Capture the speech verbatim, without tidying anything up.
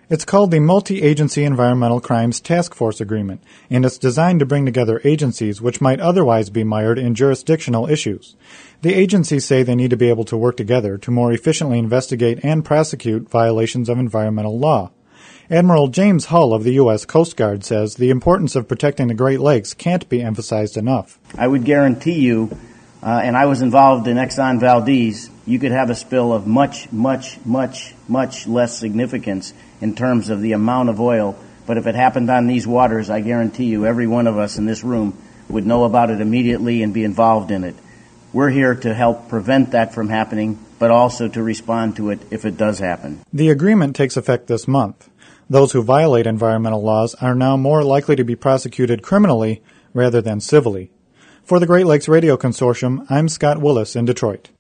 It's called the Multi-Agency Environmental Crimes Task Force Agreement, and it's designed to bring together agencies which might otherwise be mired in jurisdictional issues. The agencies say they need to be able to work together to more efficiently investigate and prosecute violations of environmental law. Admiral James Hull of the U S Coast Guard says the importance of protecting the Great Lakes can't be emphasized enough. I would guarantee you, uh, and I was involved in Exxon Valdez, you could have a spill of much, much, much, much less significance in terms of the amount of oil. But if it happened on these waters, I guarantee you every one of us in this room would know about it immediately and be involved in it. We're here to help prevent that from happening, but also to respond to it if it does happen. The agreement takes effect this month. Those who violate environmental laws are now more likely to be prosecuted criminally rather than civilly. For the Great Lakes Radio Consortium, I'm Scott Willis in Detroit.